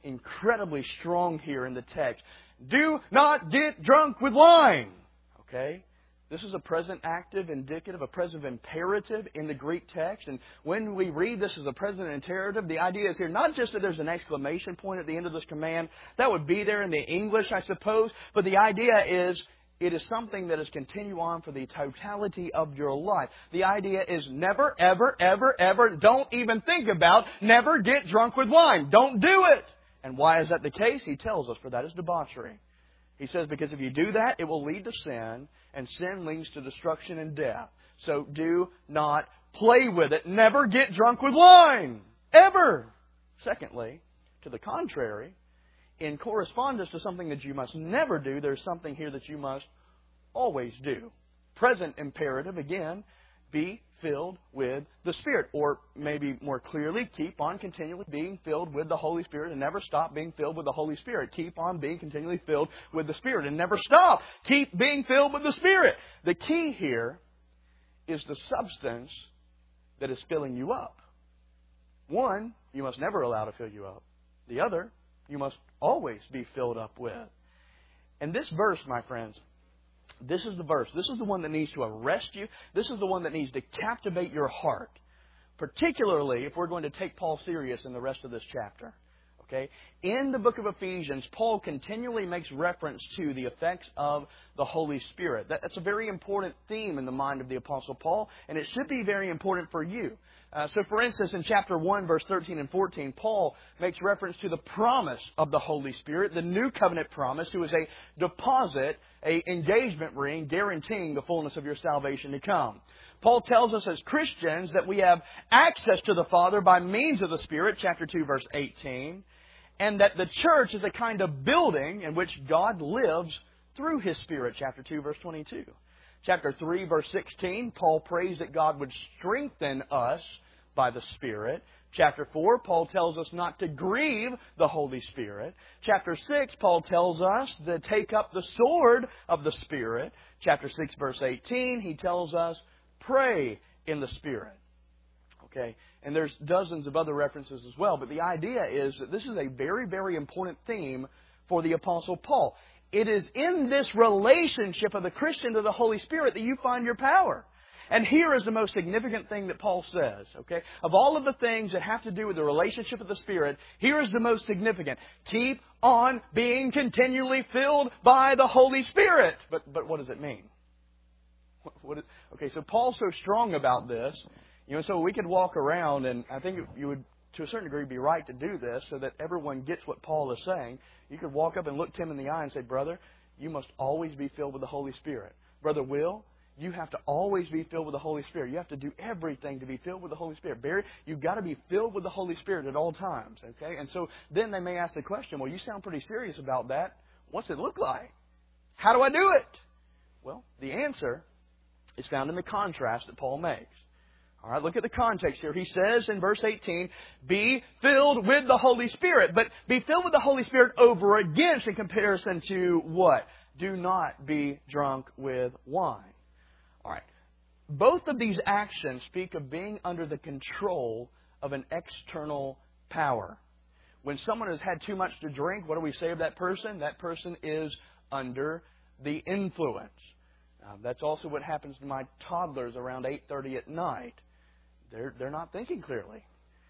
incredibly strong here in the text. Do not get drunk with wine. Okay? This is a present active indicative, a present imperative in the Greek text. And when we read this as a present imperative, the idea is here not just that there's an exclamation point at the end of this command. That would be there in the English, I suppose. But the idea is it is something that is continue on for the totality of your life. The idea is never, ever, ever, ever, don't even think about, never get drunk with wine. Don't do it. And why is that the case? He tells us, for that is debauchery. He says, because if you do that, it will lead to sin, and sin leads to destruction and death. So do not play with it. Never get drunk with wine. Ever. Secondly, to the contrary, in correspondence to something that you must never do, there's something here that you must always do. Present imperative, again, be filled with the Spirit. Or maybe more clearly, keep on continually being filled with the Holy Spirit and never stop being filled with the Holy Spirit. Keep on being continually filled with the Spirit and never stop. Keep being filled with the Spirit. The key here is the substance that is filling you up. One, you must never allow to fill you up. The other, you must always be filled up with. And this verse, my friends, this is the verse. This is the one that needs to arrest you. This is the one that needs to captivate your heart. Particularly if we're going to take Paul serious in the rest of this chapter. Okay? In the book of Ephesians, Paul continually makes reference to the effects of the Holy Spirit. That's a very important theme in the mind of the Apostle Paul, and it should be very important for you. Uh, so, for instance, in chapter one, verse thirteen and fourteen, Paul makes reference to the promise of the Holy Spirit, the new covenant promise, who is a deposit, a engagement ring, guaranteeing the fullness of your salvation to come. Paul tells us as Christians that we have access to the Father by means of the Spirit, chapter two, verse eighteen, and that the church is a kind of building in which God lives through His Spirit, chapter two, verse twenty-two. Chapter three, verse sixteen, Paul prays that God would strengthen us by the Spirit. Chapter four, Paul tells us not to grieve the Holy Spirit. Chapter six, Paul tells us to take up the sword of the Spirit. Chapter six, verse eighteen, he tells us, pray in the Spirit. Okay, and there's dozens of other references as well, but the idea is that this is a very, very important theme for the Apostle Paul. It is in this relationship of the Christian to the Holy Spirit that you find your power. And here is the most significant thing that Paul says, okay? Of all of the things that have to do with the relationship of the Spirit, here is the most significant. Keep on being continually filled by the Holy Spirit. But but what does it mean? What, what is, okay, so Paul's so strong about this, you know, so we could walk around, and I think you would, to a certain degree, be right to do this so that everyone gets what Paul is saying. You could walk up and look Tim in the eye and say, brother, you must always be filled with the Holy Spirit. Brother Will, you have to always be filled with the Holy Spirit. You have to do everything to be filled with the Holy Spirit. Barry, you've got to be filled with the Holy Spirit at all times. Okay? And so then they may ask the question, well, you sound pretty serious about that. What's it look like? How do I do it? Well, the answer is found in the contrast that Paul makes. All right, look at the context here. He says in verse eighteen, be filled with the Holy Spirit. But be filled with the Holy Spirit over against in comparison to what? Do not be drunk with wine. All right. Both of these actions speak of being under the control of an external power. When someone has had too much to drink, what do we say of that person? That person is under the influence. Uh, that's also what happens to my toddlers around eight thirty at night. They're, they're not thinking clearly.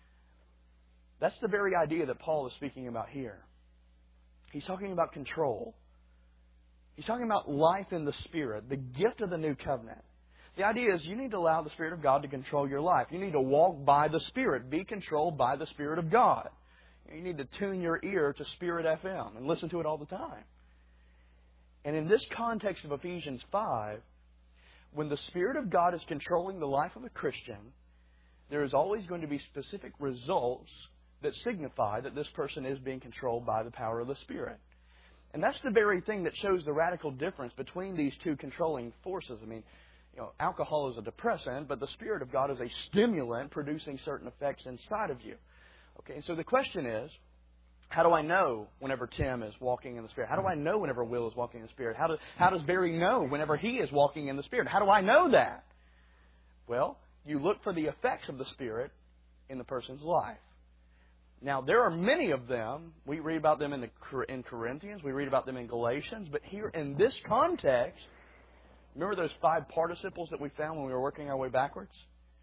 That's the very idea that Paul is speaking about here. He's talking about control. He's talking about life in the Spirit, the gift of the new covenant. The idea is you need to allow the Spirit of God to control your life. You need to walk by the Spirit, be controlled by the Spirit of God. You need to tune your ear to Spirit F M and listen to it all the time. And in this context of Ephesians five, when the Spirit of God is controlling the life of a Christian, there is always going to be specific results that signify that this person is being controlled by the power of the Spirit. And that's the very thing that shows the radical difference between these two controlling forces. I mean, you know, alcohol is a depressant, but the Spirit of God is a stimulant producing certain effects inside of you. Okay, and so the question is, how do I know whenever Tim is walking in the Spirit? How do I know whenever Will is walking in the Spirit? How, do, how does Barry know whenever he is walking in the Spirit? How do I know that? Well, you look for the effects of the Spirit in the person's life. Now, there are many of them. We read about them in, the, in Corinthians. We read about them in Galatians. But here in this context, remember those five participles that we found when we were working our way backwards?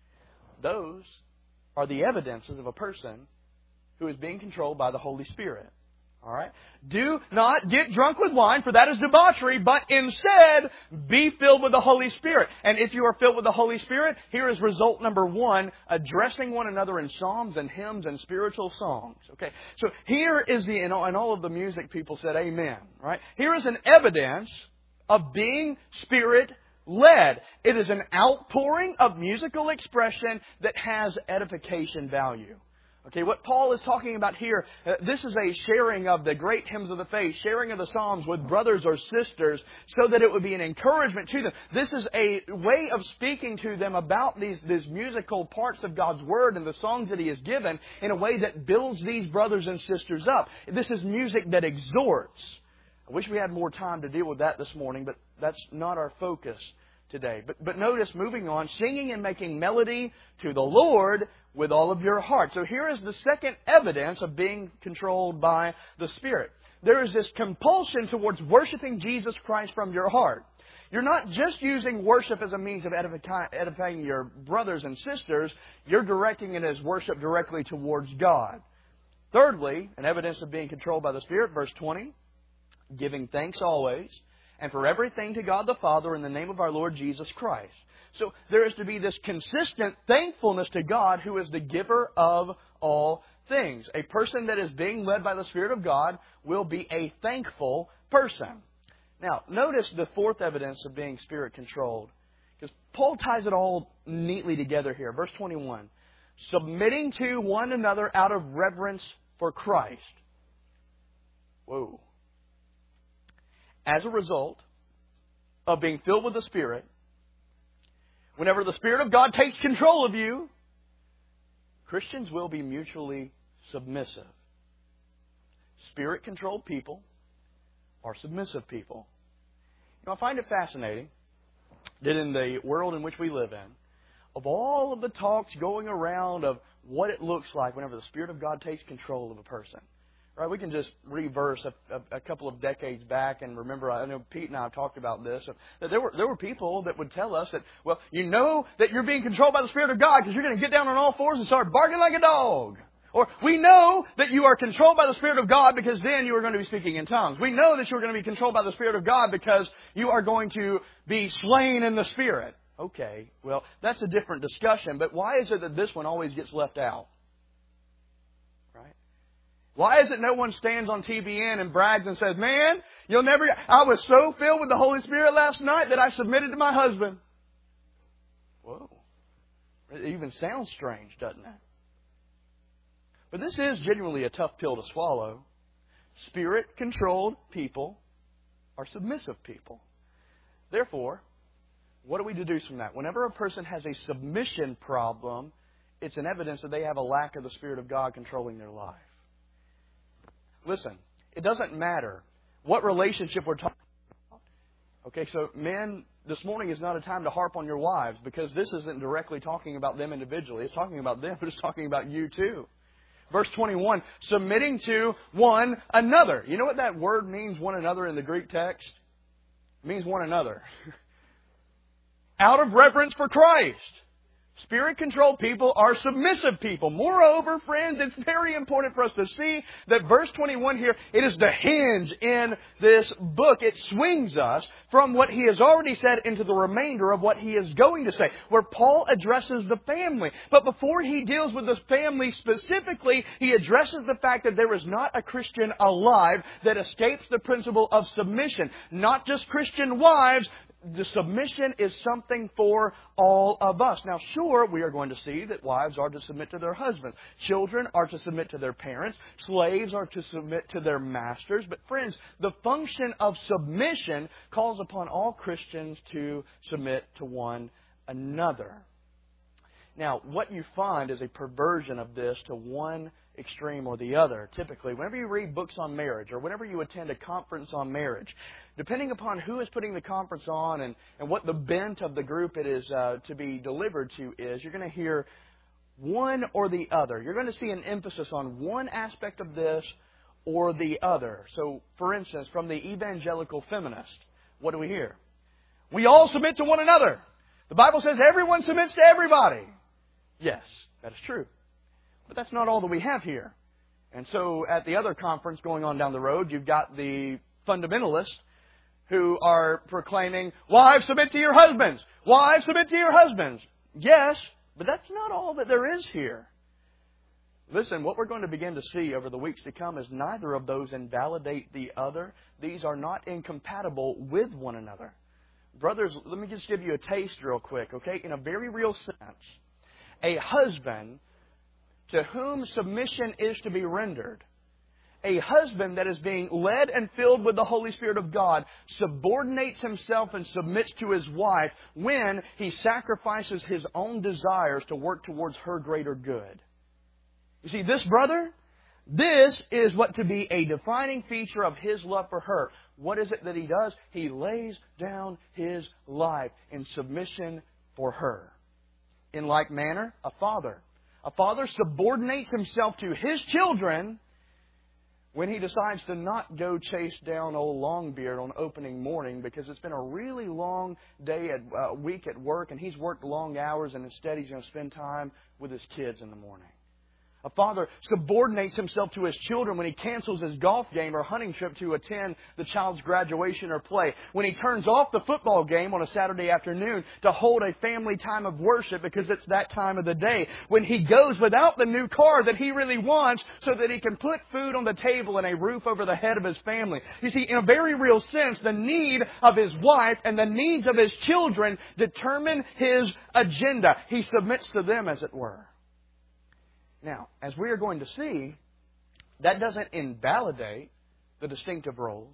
Those are the evidences of a person who is being controlled by the Holy Spirit. All right? Do not get drunk with wine, for that is debauchery, but instead be filled with the Holy Spirit. And if you are filled with the Holy Spirit, here is result number one, addressing one another in psalms and hymns and spiritual songs. Okay? So here is the, and all of the music people said amen. Right? Here is an evidence of being Spirit-led. It is an outpouring of musical expression that has edification value. Okay, what Paul is talking about here, uh, this is a sharing of the great hymns of the faith, sharing of the Psalms with brothers or sisters so that it would be an encouragement to them. This is a way of speaking to them about these, these musical parts of God's Word and the songs that He has given in a way that builds these brothers and sisters up. This is music that exhorts. I wish we had more time to deal with that this morning, but that's not our focus today. But, but notice, moving on, singing and making melody to the Lord with all of your heart. So here is the second evidence of being controlled by the Spirit. There is this compulsion towards worshiping Jesus Christ from your heart. You're not just using worship as a means of edifying your brothers and sisters. You're directing it as worship directly towards God. Thirdly, an evidence of being controlled by the Spirit, verse twenty, giving thanks always, and for everything to God the Father in the name of our Lord Jesus Christ. So there is to be this consistent thankfulness to God, who is the giver of all things. A person that is being led by the Spirit of God will be a thankful person. Now, notice the fourth evidence of being Spirit-controlled, because Paul ties it all neatly together here. Verse twenty-one, submitting to one another out of reverence for Christ. Whoa. As a result of being filled with the Spirit, whenever the Spirit of God takes control of you, Christians will be mutually submissive. Spirit-controlled people are submissive people. You know, I find it fascinating that in the world in which we live in, of all of the talks going around of what it looks like whenever the Spirit of God takes control of a person, right? We can just reverse a, a, a couple of decades back and remember, I know Pete and I have talked about this, that there were, there were people that would tell us that, well, you know that you're being controlled by the Spirit of God because you're going to get down on all fours and start barking like a dog. Or we know that you are controlled by the Spirit of God because then you are going to be speaking in tongues. We know that you are going to be controlled by the Spirit of God because you are going to be slain in the Spirit. Okay, well, that's a different discussion, but why is it that this one always gets left out? Why is it no one stands on T V N and brags and says, man, you'll never... I was so filled with the Holy Spirit last night that I submitted to my husband. Whoa. It even sounds strange, doesn't it? But this is genuinely a tough pill to swallow. Spirit-controlled people are submissive people. Therefore, what do we deduce from that? Whenever a person has a submission problem, it's an evidence that they have a lack of the Spirit of God controlling their life. Listen, it doesn't matter what relationship we're talking about. Okay, so men, this morning is not a time to harp on your wives because this isn't directly talking about them individually. It's talking about them, but it's talking about you too. Verse twenty-one, submitting to one another. You know what that word means, one another, in the Greek text? It means one another. Out of reverence for Christ. Spirit-controlled people are submissive people. Moreover, friends, it's very important for us to see that verse twenty-one here, it is the hinge in this book. It swings us from what he has already said into the remainder of what he is going to say, where Paul addresses the family. But before he deals with this family specifically, he addresses the fact that there is not a Christian alive that escapes the principle of submission. Not just Christian wives. The submission is something for all of us. Now, sure, we are going to see that wives are to submit to their husbands. Children are to submit to their parents. Slaves are to submit to their masters. But friends, the function of submission calls upon all Christians to submit to one another. Now, what you find is a perversion of this to one extreme or the other. Typically, whenever you read books on marriage or whenever you attend a conference on marriage, depending upon who is putting the conference on and, and what the bent of the group it is uh, to be delivered to is, you're going to hear One or the other. You're going to see an emphasis on one aspect of this or the other. So, for instance, from the evangelical feminist, what do we hear? We all submit to one another. The Bible says everyone submits to everybody. Yes, that is true. But that's not all that we have here. And so at the other conference going on down the road, you've got the fundamentalists who are proclaiming, wives, submit to your husbands. Wives, submit to your husbands. Yes, but that's not all that there is here. Listen, what we're going to begin to see over the weeks to come is neither of those invalidate the other. These are not incompatible with one another. Brothers, let me just give you a taste real quick, okay? In a very real sense, a husband to whom submission is to be rendered, a husband that is being led and filled with the Holy Spirit of God subordinates himself and submits to his wife when he sacrifices his own desires to work towards her greater good. You see, this brother, this is what to be a defining feature of his love for her. What is it that he does? He lays down his life in submission for her. In like manner, a father. A father subordinates himself to his children when he decides to not go chase down old Longbeard on opening morning because it's been a really long day, at uh, week at work, and he's worked long hours, and instead he's going to spend time with his kids in the morning. A father subordinates himself to his children when he cancels his golf game or hunting trip to attend the child's graduation or play. When he turns off the football game on a Saturday afternoon to hold a family time of worship because it's that time of the day. When he goes without the new car that he really wants so that he can put food on the table and a roof over the head of his family. You see, in a very real sense, the need of his wife and the needs of his children determine his agenda. He submits to them, as it were. Now, as we are going to see, that doesn't invalidate the distinctive roles.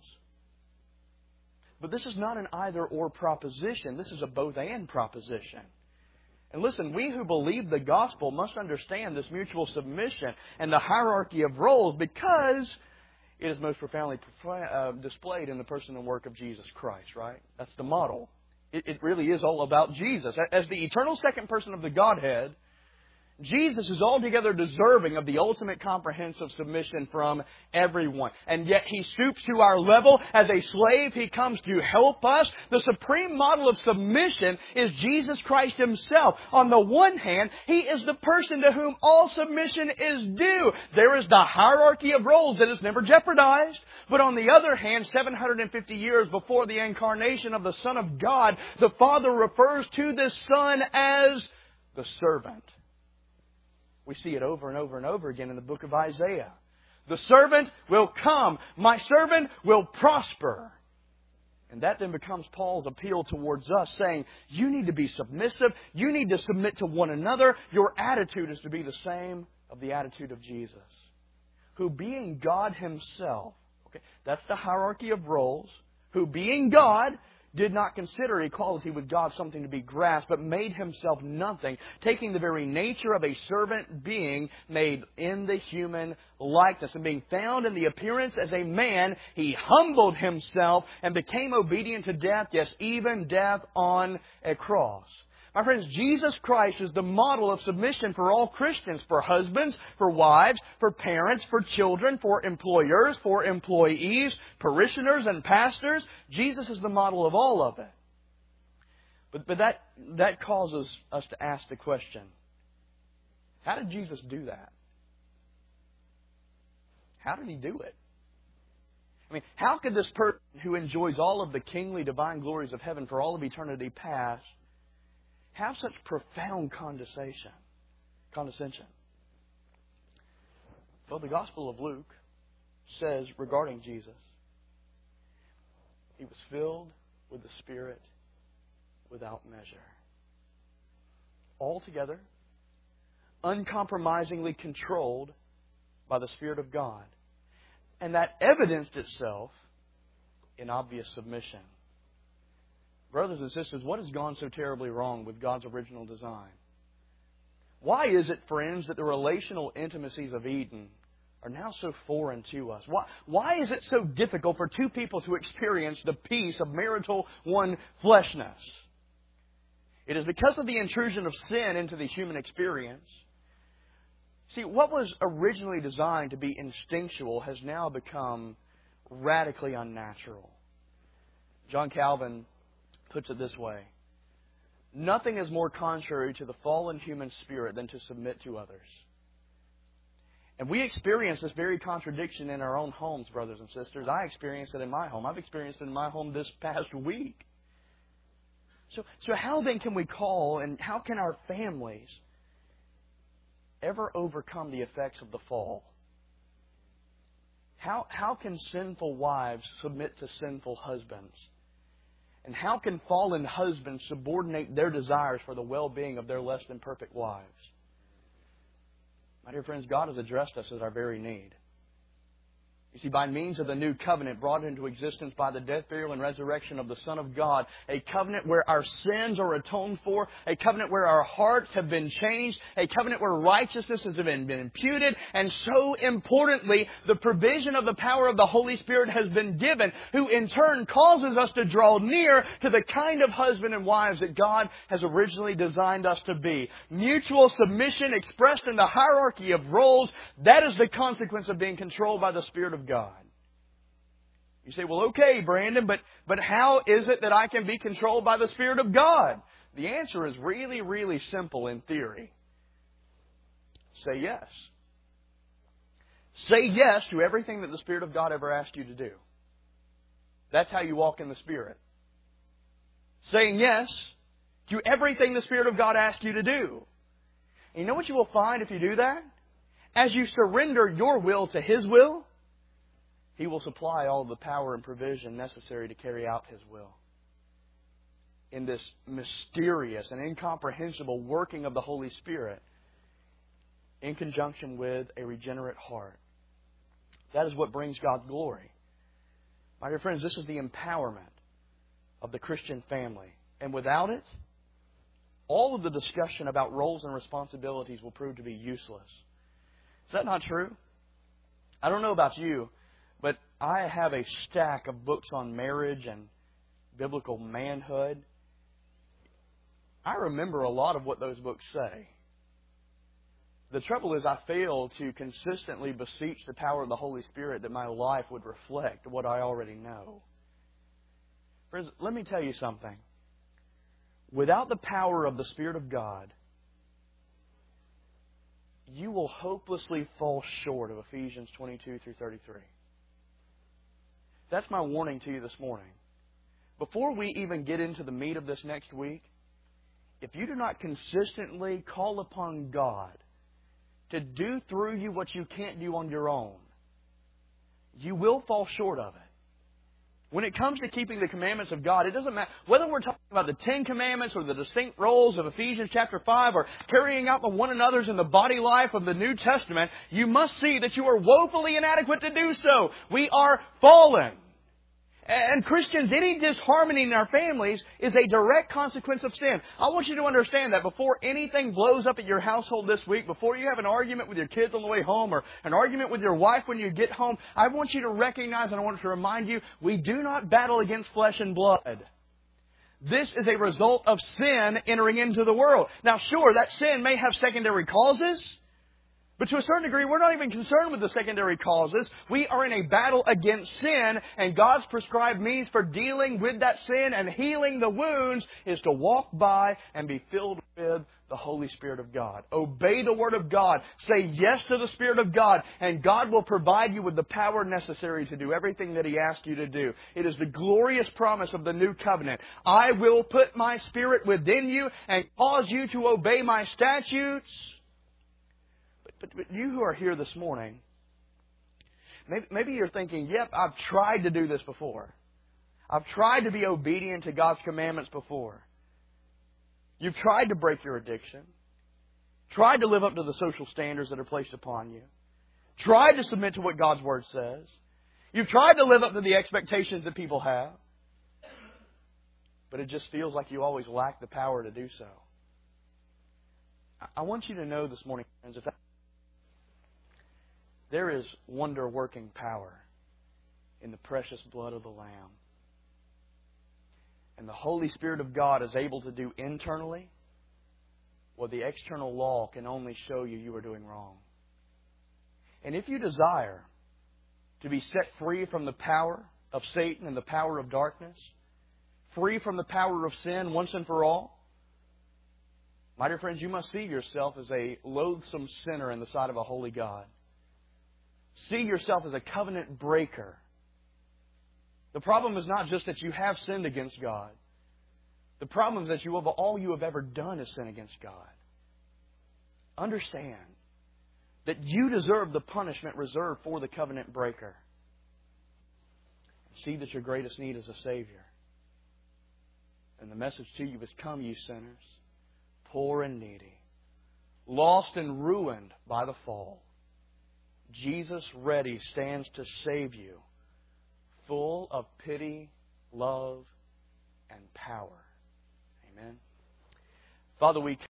But this is not an either-or proposition. This is a both-and proposition. And listen, we who believe the gospel must understand this mutual submission and the hierarchy of roles because it is most profoundly uh, displayed in the person and work of Jesus Christ, right? That's the model. It, it really is all about Jesus. As the eternal second person of the Godhead, Jesus is altogether deserving of the ultimate comprehensive submission from everyone. And yet He stoops to our level. As a slave, He comes to help us. The supreme model of submission is Jesus Christ Himself. On the one hand, He is the person to whom all submission is due. There is the hierarchy of roles that is never jeopardized. But on the other hand, seven hundred fifty years before the incarnation of the Son of God, the Father refers to this Son as the servant. We see it over and over and over again in the book of Isaiah. The servant will come. My servant will prosper. And that then becomes Paul's appeal towards us, saying, you need to be submissive. You need to submit to one another. Your attitude is to be the same of the attitude of Jesus, who being God Himself, okay, that's the hierarchy of roles, who being God, did not consider equality with God something to be grasped, but made Himself nothing, taking the very nature of a servant being made in the human likeness. And being found in the appearance as a man, He humbled Himself and became obedient to death, yes, even death on a cross. My friends, Jesus Christ is the model of submission for all Christians, for husbands, for wives, for parents, for children, for employers, for employees, parishioners and pastors. Jesus is the model of all of it. But, but that, that causes us to ask the question, how did Jesus do that? How did He do it? I mean, how could this person who enjoys all of the kingly divine glories of heaven for all of eternity past have such profound condescension? Condescension. Well, the Gospel of Luke says regarding Jesus, He was filled with the Spirit without measure. Altogether, uncompromisingly controlled by the Spirit of God. And that evidenced itself in obvious submission. Brothers and sisters, what has gone so terribly wrong with God's original design? Why is it, friends, that the relational intimacies of Eden are now so foreign to us? Why, why is it so difficult for two people to experience the peace of marital one-fleshness? It is because of the intrusion of sin into the human experience. See, what was originally designed to be instinctual has now become radically unnatural. John Calvin puts it this way: nothing is more contrary to the fallen human spirit than to submit to others. And we experience this very contradiction in our own homes, brothers and sisters. I experienced it in my home. I've experienced it in my home this past week. So, so how then can we call, and how can our families ever overcome the effects of the fall? How, how can sinful wives submit to sinful husbands? And how can fallen husbands subordinate their desires for the well-being of their less than perfect wives? My dear friends, God has addressed us as our very need. You see, by means of the new covenant brought into existence by the death, burial, and resurrection of the Son of God, a covenant where our sins are atoned for, a covenant where our hearts have been changed, a covenant where righteousness has been, been imputed, and so importantly, the provision of the power of the Holy Spirit has been given, who in turn causes us to draw near to the kind of husband and wives that God has originally designed us to be. Mutual submission expressed in the hierarchy of roles, that is the consequence of being controlled by the Spirit of God. You say, well, okay, Brandon, but, but how is it that I can be controlled by the Spirit of God? The answer is really, really simple in theory. Say yes. Say yes to everything that the Spirit of God ever asked you to do. That's how you walk in the Spirit. Saying yes to everything the Spirit of God asks you to do. And you know what you will find if you do that? As you surrender your will to His will, He will supply all the power and provision necessary to carry out His will. In this mysterious and incomprehensible working of the Holy Spirit, in conjunction with a regenerate heart. That is what brings God's glory. My dear friends, this is the empowerment of the Christian family. And without it, all of the discussion about roles and responsibilities will prove to be useless. Is that not true? I don't know about you, but I have a stack of books on marriage and biblical manhood. I remember a lot of what those books say. The trouble is I fail to consistently beseech the power of the Holy Spirit that my life would reflect what I already know. Friends, let me tell you something. Without the power of the Spirit of God, you will hopelessly fall short of Ephesians twenty-two through thirty-three. That's my warning to you this morning. Before we even get into the meat of this next week, if you do not consistently call upon God to do through you what you can't do on your own, you will fall short of it. When it comes to keeping the commandments of God, it doesn't matter whether we're talking about the Ten Commandments or the distinct roles of Ephesians chapter five or carrying out the one another's in the body life of the New Testament. You must see that you are woefully inadequate to do so. We are fallen. And Christians, any disharmony in our families is a direct consequence of sin. I want you to understand that before anything blows up at your household this week, before you have an argument with your kids on the way home or an argument with your wife when you get home, I want you to recognize and I want to remind you, we do not battle against flesh and blood. This is a result of sin entering into the world. Now, sure, that sin may have secondary causes. But to a certain degree, we're not even concerned with the secondary causes. We are in a battle against sin, and God's prescribed means for dealing with that sin and healing the wounds is to walk by and be filled with the Holy Spirit of God. Obey the Word of God. Say yes to the Spirit of God, and God will provide you with the power necessary to do everything that He asks you to do. It is the glorious promise of the New Covenant. I will put my Spirit within you and cause you to obey my statutes. But, but you who are here this morning, maybe, maybe you're thinking, yep, I've tried to do this before. I've tried to be obedient to God's commandments before. You've tried to break your addiction. Tried to live up to the social standards that are placed upon you. Tried to submit to what God's Word says. You've tried to live up to the expectations that people have. But it just feels like you always lack the power to do so. I want you to know this morning, friends, that there is wonder-working power in the precious blood of the Lamb. And the Holy Spirit of God is able to do internally what the external law can only show you you are doing wrong. And if you desire to be set free from the power of Satan and the power of darkness, free from the power of sin once and for all, my dear friends, you must see yourself as a loathsome sinner in the sight of a holy God. See yourself as a covenant breaker. The problem is not just that you have sinned against God. The problem is that you have, all you have ever done is sin against God. Understand that you deserve the punishment reserved for the covenant breaker. See that your greatest need is a Savior. And the message to you is, come, you sinners, poor and needy, lost and ruined by the fall. Jesus ready stands to save you, full of pity, love, and power. Amen. Father, we